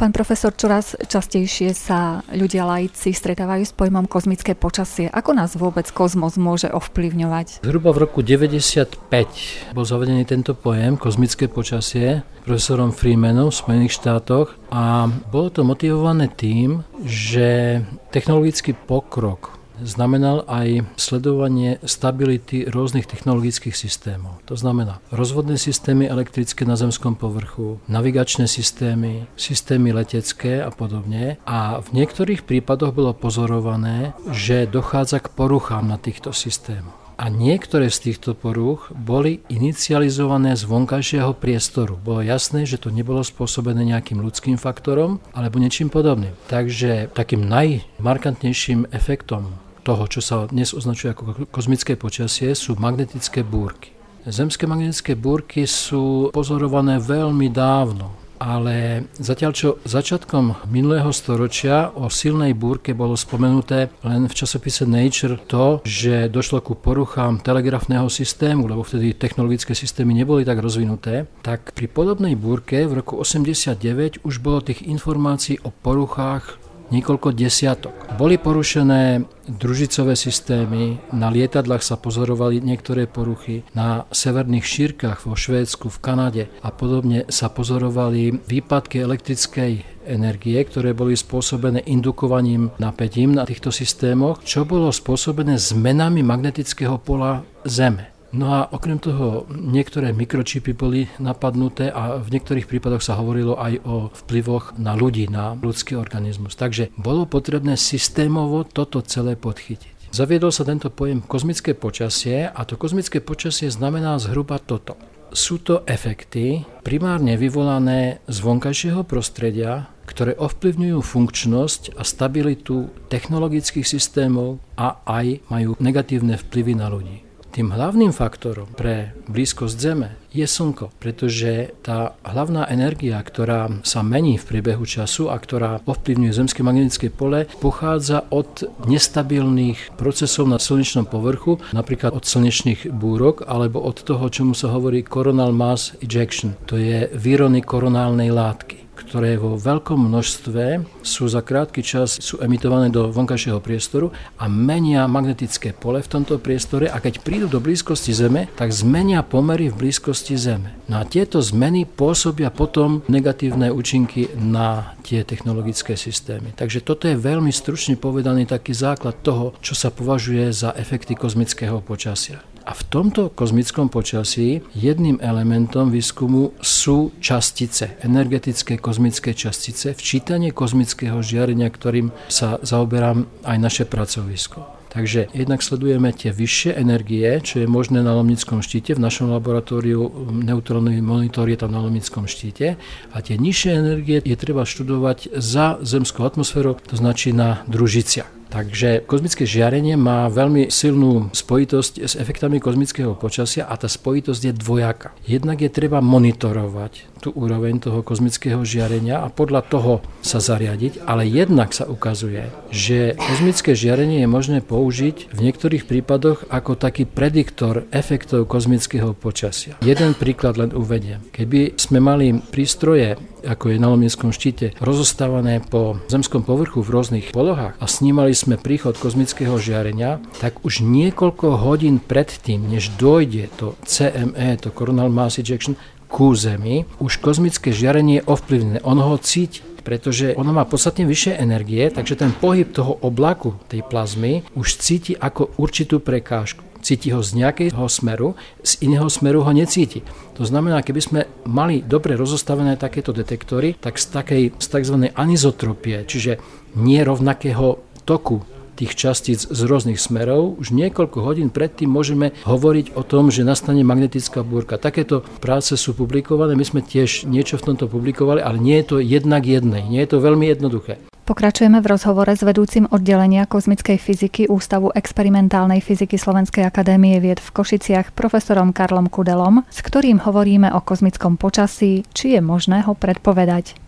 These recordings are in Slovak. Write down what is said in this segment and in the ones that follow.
Pán profesor, čoraz častejšie sa ľudia laici stretávajú s pojmom kozmické počasie. Ako nás vôbec kozmos môže ovplyvňovať? Zhruba v roku 1995 bol zavedený tento pojem kozmické počasie profesorom Freemanom v Spojených štátoch a bolo to motivované tým, že technologický pokrok znamenal aj sledovanie stability rôznych technologických systémov. To znamená rozvodné systémy elektrické na zemskom povrchu, navigačné systémy, systémy letecké a podobne. A v niektorých prípadoch bolo pozorované, že dochádza k poruchám na týchto systémoch. A niektoré z týchto porúch boli inicializované z vonkajšieho priestoru. Bolo jasné, že to nebolo spôsobené nejakým ľudským faktorom alebo niečím podobným. Takže takým najmarkantnejším efektom toho, čo sa dnes označuje ako kozmické počasie, sú magnetické búrky. Zemské magnetické búrky sú pozorované veľmi dávno. Ale zatiaľ čo začiatkom minulého storočia o silnej búrke bolo spomenuté len v časopise Nature to, že došlo ku poruchám telegrafného systému, lebo vtedy technologické systémy neboli tak rozvinuté, tak pri podobnej búrke v roku 89 už bolo tých informácií o poruchách niekoľko desiatok. Boli porušené družicové systémy, na lietadlách sa pozorovali niektoré poruchy, na severných šírkach vo Švédsku, v Kanade a podobne sa pozorovali výpadky elektrickej energie, ktoré boli spôsobené indukovaním napätím na týchto systémoch, čo bolo spôsobené zmenami magnetického pola Zeme. No a okrem toho niektoré mikročipy boli napadnuté a v niektorých prípadoch sa hovorilo aj o vplyvoch na ľudí, na ľudský organizmus. Takže bolo potrebné systémovo toto celé podchytiť. Zaviedol sa tento pojem kozmické počasie a to kozmické počasie znamená zhruba toto. Sú to efekty primárne vyvolané z vonkajšieho prostredia, ktoré ovplyvňujú funkčnosť a stabilitu technologických systémov a aj majú negatívne vplyvy na ľudí. Tým hlavným faktorom pre blízkosť Zeme je Slnko, pretože tá hlavná energia, ktorá sa mení v priebehu času a ktorá ovplyvňuje zemské magnetické pole, pochádza od nestabilných procesov na slnečnom povrchu, napríklad od slnečných búrok alebo od toho, čomu sa hovorí coronal mass ejection. To je výrony koronálnej látky, ktoré vo veľkom množstve sú za krátky čas emitované do vonkajšieho priestoru a menia magnetické pole v tomto priestore a keď prídu do blízkosti Zeme, tak zmenia pomery v blízkosti Zeme. No a tieto zmeny pôsobia potom negatívne účinky na tie technologické systémy. Takže toto je veľmi stručne povedaný taký základ toho, čo sa považuje za efekty kozmického počasia. A v tomto kozmickom počasí jedným elementom výskumu sú častice, energetické kozmické častice, včítanie kozmického žiarenia, ktorým sa zaoberám aj naše pracovisko. Takže jednak sledujeme tie vyššie energie, čo je možné na Lomnickom štíte. V našom laboratóriu neutrónový monitor je tam na Lomnickom štíte. A tie nižšie energie je treba študovať za zemskou atmosférou, to značí na družiciach. Takže kozmické žiarenie má veľmi silnú spojitosť s efektami kozmického počasia a tá spojitosť je dvojaká. Jednak je treba monitorovať tú úroveň toho kozmického žiarenia a podľa toho sa zariadiť, ale jednak sa ukazuje, že kozmické žiarenie je možné použiť v niektorých prípadoch ako taký prediktor efektov kozmického počasia. Jeden príklad len uvediem. Keby sme mali prístroje, ako je na Lomnickom štíte, rozostávané po zemskom povrchu v rôznych polohách a snímali sme príchod kozmického žiarenia, tak už niekoľko hodín predtým, než dojde to CME, to coronal mass ejection, ku Zemi, už kozmické žiarenie je ovplyvnené. On ho cíti, pretože ono má podstatne vyššie energie, takže ten pohyb toho oblaku, tej plazmy, už cíti ako určitú prekážku. Cíti ho z nejakého smeru, z iného smeru ho necíti. To znamená, keby sme mali dobre rozostavené takéto detektory, tak z tzv. Anizotropie, čiže nie rovnakého toku tých častíc z rôznych smerov, už niekoľko hodín predtým môžeme hovoriť o tom, že nastane magnetická búrka. Takéto práce sú publikované, my sme tiež niečo v tomto publikovali, ale nie je to jednak jednej, nie je to veľmi jednoduché. Pokračujeme v rozhovore s vedúcim oddelenia kozmickej fyziky Ústavu experimentálnej fyziky Slovenskej akadémie vied v Košiciach profesorom Karlom Kudelom, s ktorým hovoríme o kozmickom počasí, či je možné ho predpovedať.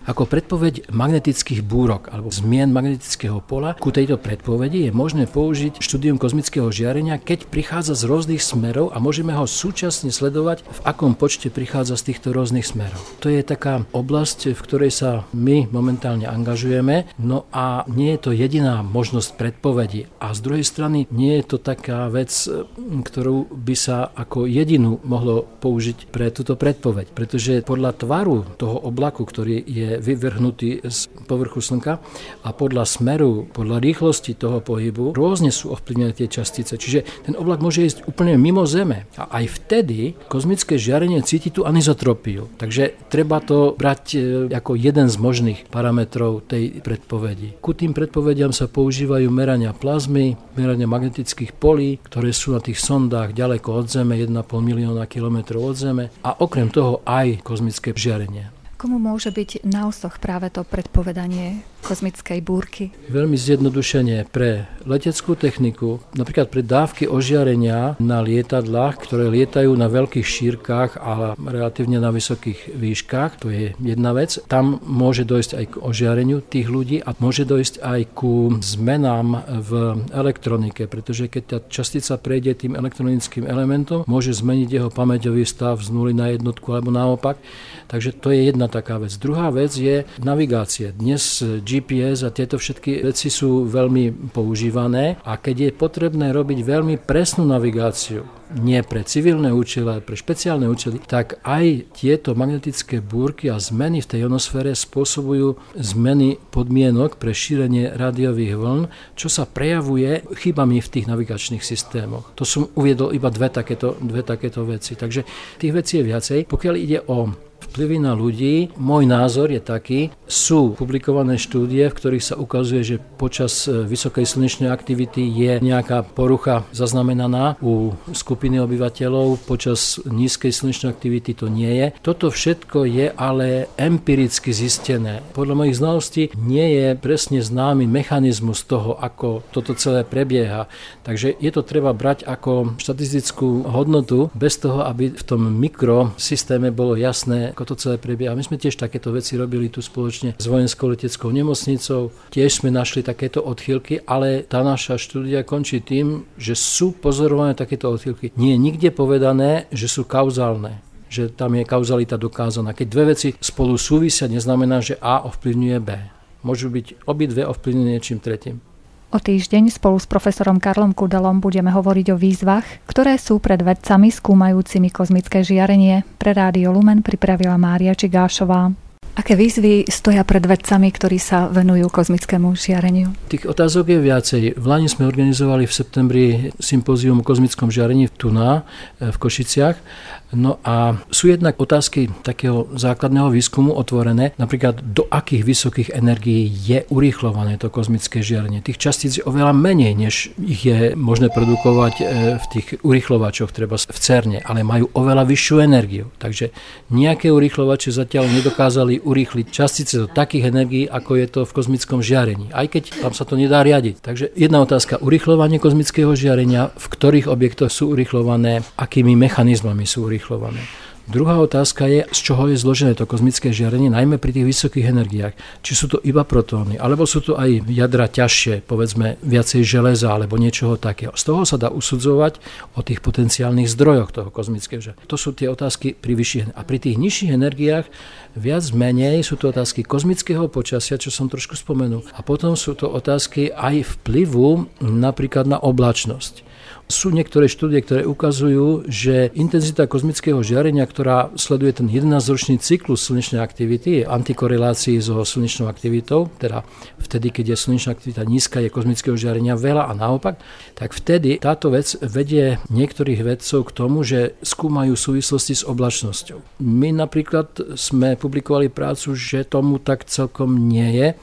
Ako predpoveď magnetických búrok alebo zmien magnetického pola, ku tejto predpovedi je možné použiť štúdium kozmického žiarenia, keď prichádza z rôznych smerov a môžeme ho súčasne sledovať, v akom počte prichádza z týchto rôznych smerov. To je taká oblasť, v ktorej sa my momentálne angažujeme, no a nie je to jediná možnosť predpovedi. A z druhej strany nie je to taká vec, ktorú by sa ako jedinú mohlo použiť pre túto predpoveď, pretože podľa tvaru toho oblaku, ktorý je vyvrhnutý z povrchu Slnka a podľa smeru, podľa rýchlosti toho pohybu rôzne sú ovplyvnené tie častice. Čiže ten oblak môže ísť úplne mimo Zeme. A aj vtedy kozmické žiarenie cíti tú anizotropiu. Takže treba to brať ako jeden z možných parametrov tej predpovedi. Ku tým predpovediam sa používajú merania plazmy, merania magnetických polí, ktoré sú na tých sondách ďaleko od Zeme, 1,5 milióna kilometrov od Zeme, a okrem toho aj kozmické žiarenie. Komu môže byť na osoch práve to predpovedanie kozmickej búrky? Veľmi zjednodušene pre leteckú techniku, napríklad pre dávky ožiarenia na lietadlách, ktoré lietajú na veľkých šírkach a relatívne na vysokých výškach, to je jedna vec. Tam môže dojsť aj k ožiareniu tých ľudí a môže dojsť aj ku zmenám v elektronike, pretože keď tá častica prejde tým elektronickým elementom, môže zmeniť jeho pamäťový stav z 0 na jednotku alebo naopak. Takže to je jedna taká vec. Druhá vec je navigácie. Dnes GPS a tieto všetky veci sú veľmi používané a keď je potrebné robiť veľmi presnú navigáciu, nie pre civilné účely, ale pre špeciálne účely, tak aj tieto magnetické búrky a zmeny v tej ionosfére spôsobujú zmeny podmienok pre šírenie rádiových vln, čo sa prejavuje chybami v tých navigačných systémoch. To som uviedol iba dve takéto veci. Takže tých vecí je viacej. Pokiaľ ide o vplyvy na ľudí, môj názor je taký, sú publikované štúdie, v ktorých sa ukazuje, že počas vysokej slnečnej aktivity je nejaká porucha zaznamenaná u skupiny obyvateľov, počas nízkej slnečnej aktivity to nie je. Toto všetko je ale empiricky zistené. Podľa mojich znalostí nie je presne známy mechanizmus toho, ako toto celé prebieha. Takže je to treba brať ako štatistickú hodnotu, bez toho, aby v tom mikrosystéme bolo jasné, ako to celé prebieha. My sme tiež takéto veci robili tu spoločne s vojenskou leteckou nemocnicou. Tiež sme našli takéto odchýlky, ale tá naša štúdia končí tým, že sú pozorované takéto odchýlky. Nie je nikde povedané, že sú kauzálne, že tam je kauzalita dokázaná. Keď dve veci spolu súvisia, neznamená, že A ovplyvňuje B. Môžu byť obidve ovplyvnené niečím tretím. O týždeň spolu s profesorom Karlom Kudelom budeme hovoriť o výzvach, ktoré sú pred vedcami skúmajúcimi kozmické žiarenie. Pre Rádio Lumen pripravila Mária Čigášová. Aké výzvy stoja pred vedcami, ktorí sa venujú kozmickému žiareniu? Tých otázok je viacej. V lani sme organizovali v septembri sympózium o kozmickom žiarení v Košiciach. No a sú jednak otázky takého základného výskumu otvorené, napríklad do akých vysokých energií je urýchľované to kozmické žiarenie. Tých častíc je oveľa menej, než ich je možné produkovať v tých urýchľovačoch, treba v CERNe, ale majú oveľa vyššiu energiu. Takže nejaké urýchľovače zatiaľ nedokázali urýchliť častice do takých energií, ako je to v kozmickom žiarení, aj keď tam sa to nedá riadiť. Takže jedna otázka, urýchľovanie kozmického žiarenia, v ktorých objektoch sú urýchľované, akými mechanizmami sú urýchľované. Druhá otázka je, z čoho je zložené to kozmické žiarenie, najmä pri tých vysokých energiách. Či sú to iba protóny, alebo sú to aj jadra ťažšie, povedzme viacej železa alebo niečoho takého. Z toho sa dá usudzovať o tých potenciálnych zdrojoch toho kozmického žiarenia. To sú tie otázky pri vyšších a pri tých nižších energiách viac menej sú to otázky kozmického počasia, čo som trošku spomenul. A potom sú to otázky aj vplyvu napríklad na oblačnosť. Sú niektoré štúdie, ktoré ukazujú, že intenzita kozmického žiarenia, ktorá sleduje ten 11-ročný cyklus slnečnej aktivity, je antikorelácii so slnečnou aktivitou, teda vtedy, keď je slnečná aktivita nízka, je kozmického žiarenia veľa a naopak, tak vtedy táto vec vedie niektorých vedcov k tomu, že skúmajú súvislosti s oblačnosťou. My napríklad sme publikovali prácu, že tomu tak celkom nie je,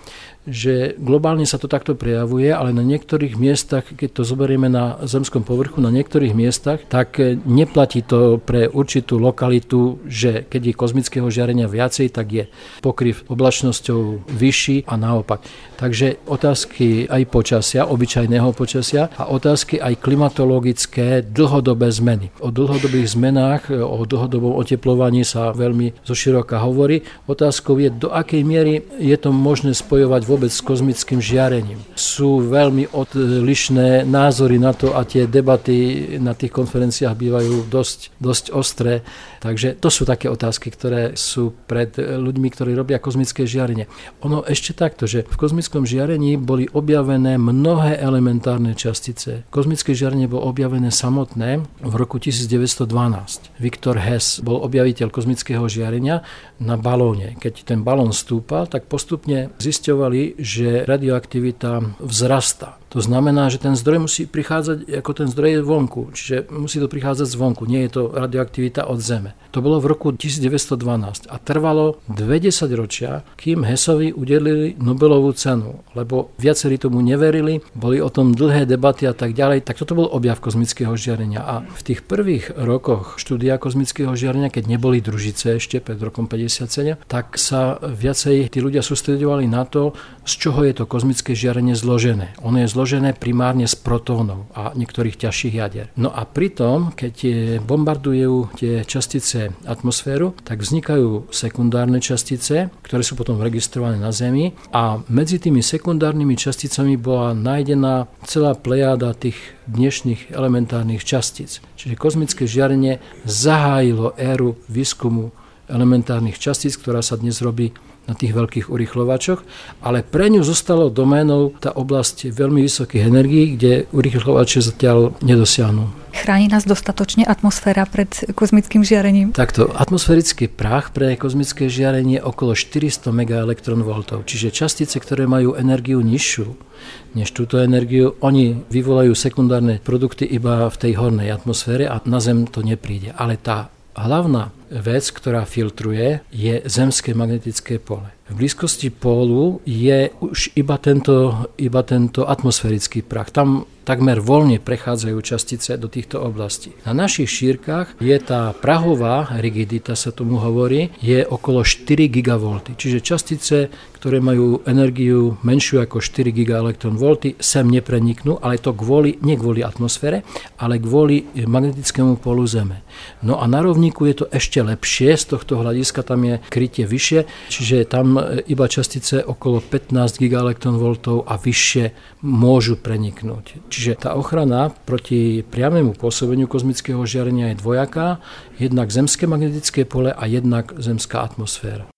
že globálne sa to takto prejavuje, ale na niektorých miestach, keď to zoberieme na zemskom povrchu, na niektorých miestach, tak neplatí to pre určitú lokalitu, že keď je kozmického žiarenia viacej, tak je pokryv oblačnosťou vyšší a naopak. Takže otázky aj počasia, obyčajného počasia a otázky aj klimatologické dlhodobé zmeny. O dlhodobých zmenách, o dlhodobom oteplovaní sa veľmi zoširoka hovorí. Otázkou je, do akej miery je to možné spojovať vôbec s kozmickým žiarením. Sú veľmi odlišné názory na to a tie debaty na tých konferenciách bývajú dosť ostré. Takže to sú také otázky, ktoré sú pred ľuďmi, ktorí robia kozmické žiarenie. Ono ešte takto, že v kozmickom žiarení boli objavené mnohé elementárne častice. Kozmické žiarenie bolo objavené samotné v roku 1912. Viktor Hess bol objaviteľ kozmického žiarenia na balóne. Keď ten balón stúpal, tak postupne zisťovali, že radioaktivita vzrastá. To znamená, že ten zdroj musí prichádzať, ako ten zdroj je vonku, čiže musí to prichádzať zvonku, nie je to radioaktivita od Zeme. To bolo v roku 1912 a trvalo 20 ročia, kým Hessovi udelili Nobelovú cenu, lebo viacerí tomu neverili, boli o tom dlhé debaty a tak ďalej, tak toto bol objav kozmického žiarenia. A v tých prvých rokoch štúdia kozmického žiarenia, keď neboli družice ešte pred rokom 57, tak sa viacej tí ľudia sústredovali na to, z čoho je to kozmické žiarenie zložené. Ono je zložené primárne z protónov a niektorých ťažších jadier. No a pritom, keď bombardujú tie častice atmosféru, tak vznikajú sekundárne častice, ktoré sú potom registrované na Zemi a medzi tými sekundárnymi časticami bola nájdená celá plejáda tých dnešných elementárnych častíc. Čiže kozmické žiarenie zahájilo éru výskumu elementárnych častíc, ktorá sa dnes robí na tých veľkých urýchľovačoch, ale pre ňu zostalo doménou tá oblasť veľmi vysokých energií, kde urýchľovače zatiaľ nedosiahnu. Chráni nás dostatočne atmosféra pred kozmickým žiarením? Takto, atmosférický prach pre kozmické žiarenie je okolo 400 MeV, čiže častice, ktoré majú energiu nižšiu než túto energiu, oni vyvolajú sekundárne produkty iba v tej hornej atmosfére a na Zem to nepríde. Ale tá hlavná vec, ktorá filtruje, je zemské magnetické pole. V blízkosti pólu je už iba tento atmosférický prach. Tam takmer voľne prechádzajú častice do týchto oblastí. Na našich šírkach je tá prahová rigidita, sa tomu hovorí, je okolo 4 GV. Čiže častice, ktoré majú energiu menšiu ako 4 GeV, sem nepreniknú, ale to nie kvôli atmosfére, ale kvôli magnetickému polu Zeme. No a na rovníku je to ešte lepšie, z tohto hľadiska tam je krytie vyššie, čiže tam iba častice okolo 15 GeV a vyššie môžu preniknúť. Čiže tá ochrana proti priamému pôsobeniu kozmického žiarenia je dvojaká, jednak zemské magnetické pole a jednak zemská atmosféra.